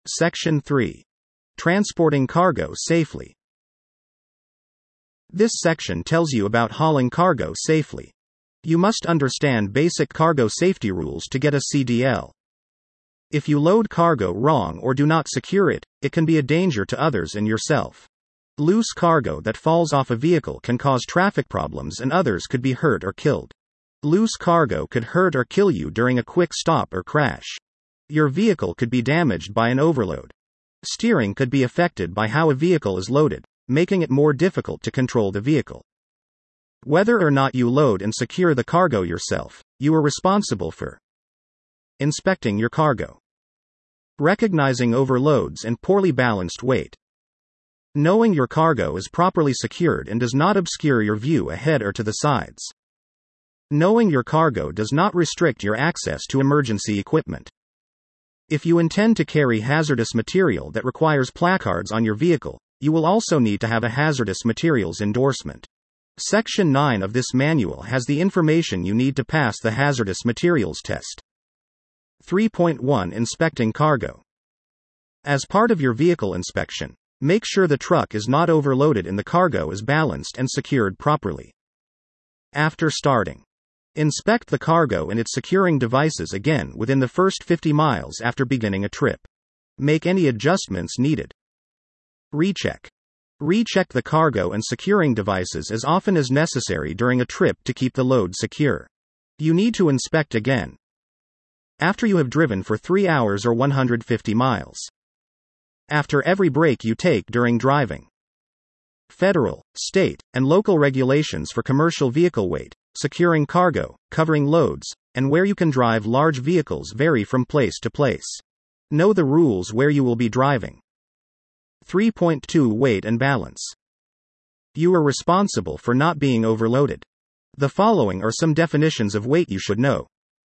Section 3. Transporting cargo safely. This section tells you about hauling cargo safely. You must understand basic cargo safety rules to get a CDL. If you load cargo wrong or do not secure it, it can be a danger to others and yourself. Loose cargo that falls off a vehicle can cause traffic problems and others could be hurt or killed. Loose cargo could hurt or kill you during a quick stop or crash. Your vehicle could be damaged by an overload. Steering could be affected by how a vehicle is loaded, making it more difficult to control the vehicle. Whether or not you load and secure the cargo yourself, you are responsible for inspecting your cargo, recognizing overloads and poorly balanced weight, knowing your cargo is properly secured and does not obscure your view ahead or to the sides, knowing your cargo does not restrict your access to emergency equipment. If you intend to carry hazardous material that requires placards on your vehicle, you will also need to have a hazardous materials endorsement. Section 9 of this manual has the information you need to pass the hazardous materials test. 3.1 Inspecting cargo. As part of your vehicle inspection, make sure the truck is not overloaded and the cargo is balanced and secured properly. After starting, inspect the cargo and its securing devices again within the first 50 miles after beginning a trip. Make any adjustments needed. Recheck. Recheck the cargo and securing devices as often as necessary during a trip to keep the load secure. You need to inspect again after you have driven for 3 hours or 150 miles. After every break you take during driving. Federal, state, and local regulations for commercial vehicle weight, securing cargo, covering loads, and where you can drive large vehicles vary from place to place. Know the rules where you will be driving. 3.2 Weight and balance. You are responsible for not being overloaded. The following are some definitions of weight you should know.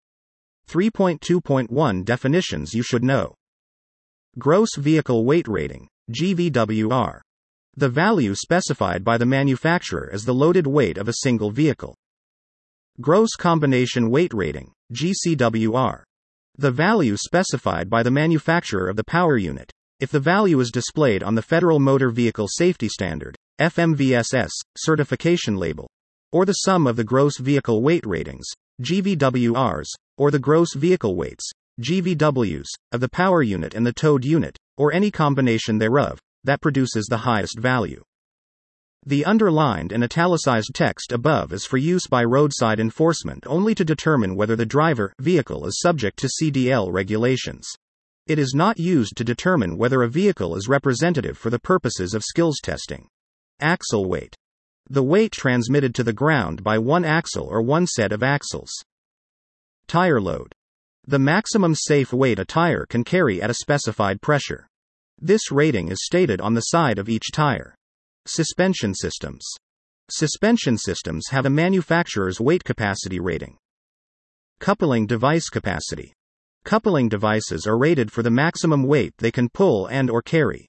3.2.1 Definitions you should know. Gross Vehicle Weight Rating, GVWR. The value specified by the manufacturer as the loaded weight of a single vehicle. Gross Combination Weight Rating, GCWR. The value specified by the manufacturer of the power unit, if the value is displayed on the Federal Motor Vehicle Safety Standard, FMVSS, certification label, or the sum of the gross vehicle weight ratings, GVWRs, or the gross vehicle weights, GVWs, of the power unit and the towed unit, or any combination thereof, that produces the highest value. The underlined and italicized text above is for use by roadside enforcement only to determine whether the vehicle is subject to CDL regulations. It is not used to determine whether a vehicle is representative for the purposes of skills testing. Axle weight. The weight transmitted to the ground by one axle or one set of axles. Tire load. The maximum safe weight a tire can carry at a specified pressure. This rating is stated on the side of each tire. Suspension systems. Suspension systems have a manufacturer's weight capacity rating. Coupling device capacity. Coupling devices are rated for the maximum weight they can pull and or carry.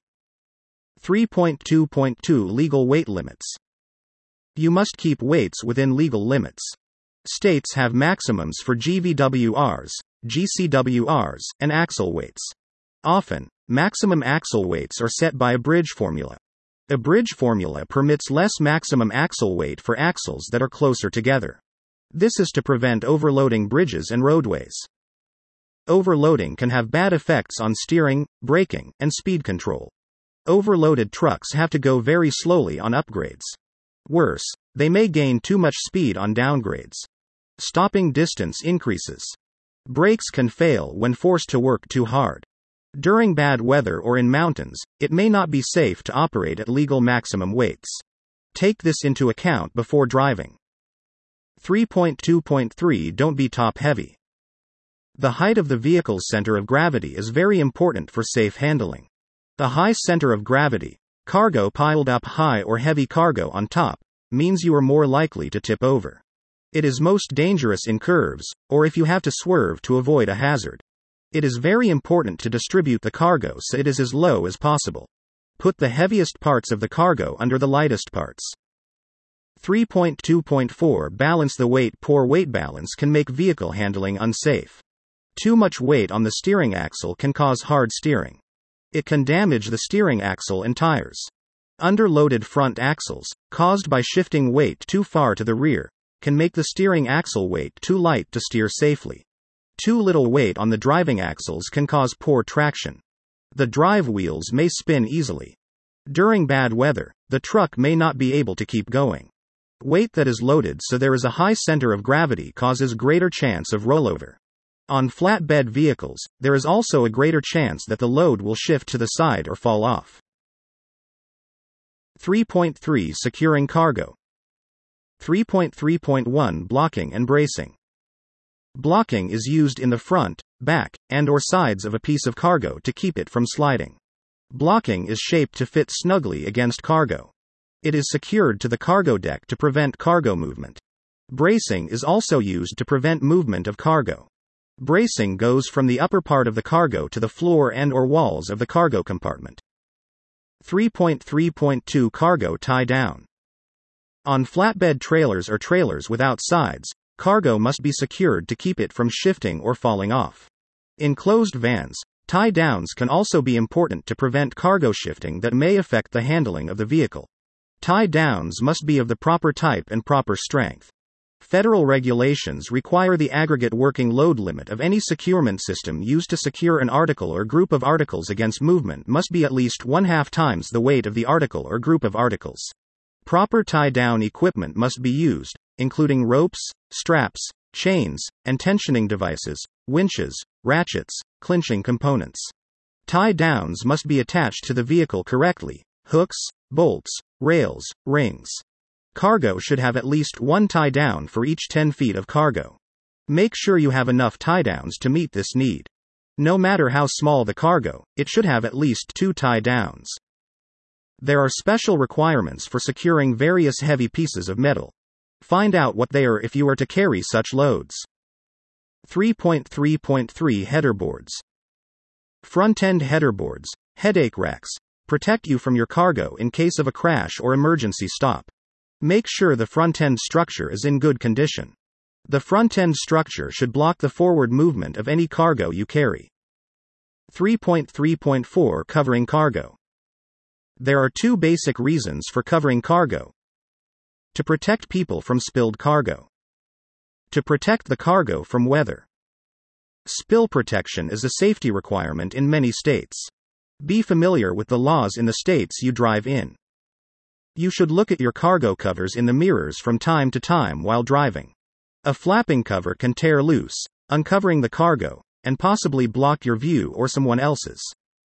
3.2.2 Legal weight limits. You must keep weights within legal limits. States have maximums for GVWRs, GCWRs, and axle weights. Often, maximum axle weights are set by a bridge formula. A bridge formula permits less maximum axle weight for axles that are closer together. This is to prevent overloading bridges and roadways. Overloading can have bad effects on steering, braking, and speed control. Overloaded trucks have to go very slowly on upgrades. Worse, they may gain too much speed on downgrades. Stopping distance increases. Brakes can fail when forced to work too hard. During bad weather or in mountains, it may not be safe to operate at legal maximum weights. Take this into account before driving. 3.2.3 Don't be top heavy. The height of the vehicle's center of gravity is very important for safe handling. The high center of gravity, cargo piled up high or heavy cargo on top, means you are more likely to tip over. It is most dangerous in curves, or if you have to swerve to avoid a hazard. It is very important to distribute the cargo so it is as low as possible. Put the heaviest parts of the cargo under the lightest parts. 3.2.4 Balance the weight. Poor weight balance can make vehicle handling unsafe. Too much weight on the steering axle can cause hard steering. It can damage the steering axle and tires. Underloaded front axles, caused by shifting weight too far to the rear, can make the steering axle weight too light to steer safely. Too little weight on the driving axles can cause poor traction. The drive wheels may spin easily. During bad weather, the truck may not be able to keep going. Weight that is loaded so there is a high center of gravity causes greater chance of rollover. On flatbed vehicles, there is also a greater chance that the load will shift to the side or fall off. 3.3 Securing cargo. 3.3.1 Blocking and bracing. Blocking is used in the front, back, and/or sides of a piece of cargo to keep it from sliding. Blocking is shaped to fit snugly against cargo. It is secured to the cargo deck to prevent cargo movement. Bracing is also used to prevent movement of cargo. Bracing goes from the upper part of the cargo to the floor and/or walls of the cargo compartment. 3.3.2 Cargo tie down. On flatbed trailers or trailers without sides, cargo must be secured to keep it from shifting or falling off. In closed vans, tie downs can also be important to prevent cargo shifting that may affect the handling of the vehicle. Tie downs must be of the proper type and proper strength. Federal regulations require the aggregate working load limit of any securement system used to secure an article or group of articles against movement must be at least 1/2 times the weight of the article or group of articles. Proper tie-down equipment must be used, including ropes, straps, chains, and tensioning devices, winches, ratchets, clinching components. Tie-downs must be attached to the vehicle correctly: hooks, bolts, rails, rings. Cargo should have at least one tie-down for each 10 feet of cargo. Make sure you have enough tie-downs to meet this need. No matter how small the cargo, it should have at least 2 tie-downs. There are special requirements for securing various heavy pieces of metal. Find out what they are if you are to carry such loads. 3.3.3 Headerboards. Front-end headerboards, headache racks, protect you from your cargo in case of a crash or emergency stop. Make sure the front-end structure is in good condition. The front-end structure should block the forward movement of any cargo you carry. 3.3.4 Covering cargo. There are 2 basic reasons for covering cargo. To protect people from spilled cargo. To protect the cargo from weather. Spill protection is a safety requirement in many states. Be familiar with the laws in the states you drive in. You should look at your cargo covers in the mirrors from time to time while driving. A flapping cover can tear loose, uncovering the cargo, and possibly block your view or someone else's.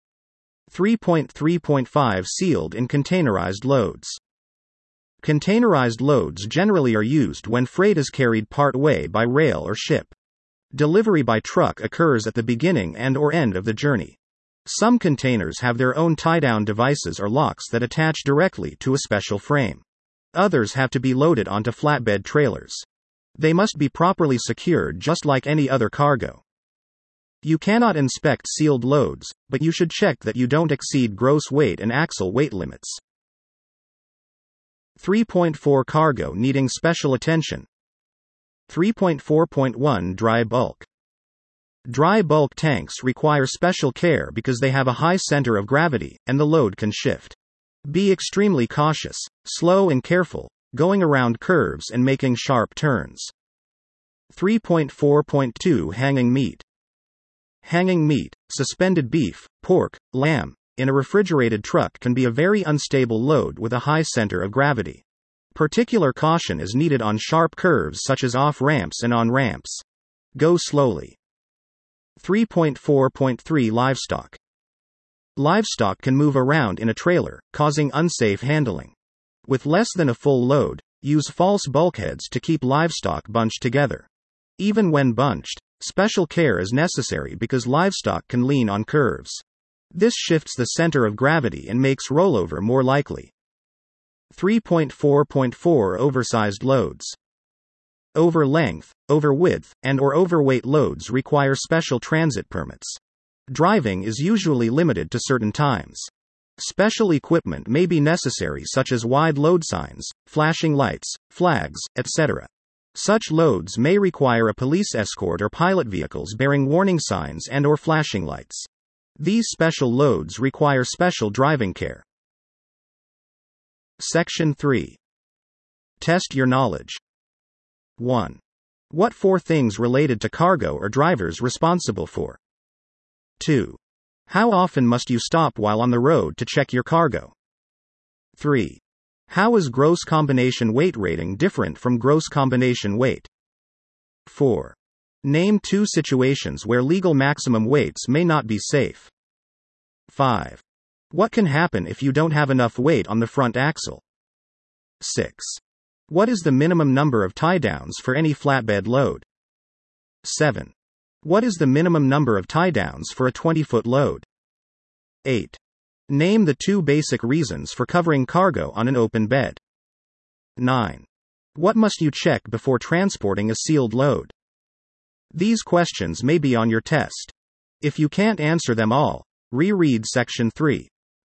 3.3.5 Sealed and containerized loads. Containerized loads generally are used when freight is carried part way by rail or ship. Delivery by truck occurs at the beginning and/or end of the journey. Some containers have their own tie-down devices or locks that attach directly to a special frame. Others have to be loaded onto flatbed trailers. They must be properly secured just like any other cargo. You cannot inspect sealed loads, but you should check that you don't exceed gross weight and axle weight limits. 3.4 Cargo needing special attention. 3.4.1 Dry bulk. Dry bulk tanks require special care because they have a high center of gravity, and the load can shift. Be extremely cautious, slow and careful, going around curves and making sharp turns. 3.4.2 Hanging meat. Hanging meat, suspended beef, pork, lamb, in a refrigerated truck can be a very unstable load with a high center of gravity. Particular caution is needed on sharp curves such as off-ramps and on ramps. Go slowly. 3.4.3 Livestock. Livestock can move around in a trailer, causing unsafe handling. With less than a full load, use false bulkheads to keep livestock bunched together. Even when bunched, special care is necessary because livestock can lean on curves. This shifts the center of gravity and makes rollover more likely. 3.4.4 Oversized loads. Over length, over width, and/or overweight loads require special transit permits. Driving is usually limited to certain times. Special equipment may be necessary such as wide load signs, flashing lights, flags, etc. Such loads may require a police escort or pilot vehicles bearing warning signs and/or flashing lights. These special loads require special driving care. Section 3. Test your knowledge. 1. What 4 things related to cargo are drivers responsible for? 2. How often must you stop while on the road to check your cargo? 3. How is gross combination weight rating different from gross combination weight? 4. Name 2 situations where legal maximum weights may not be safe. 5. What can happen if you don't have enough weight on the front axle? 6. What is the minimum number of tie-downs for any flatbed load? 7. What is the minimum number of tie-downs for a 20-foot load? 8. Name the 2 basic reasons for covering cargo on an open bed. 9. What must you check before transporting a sealed load? These questions may be on your test. If you can't answer them all, reread Section 3.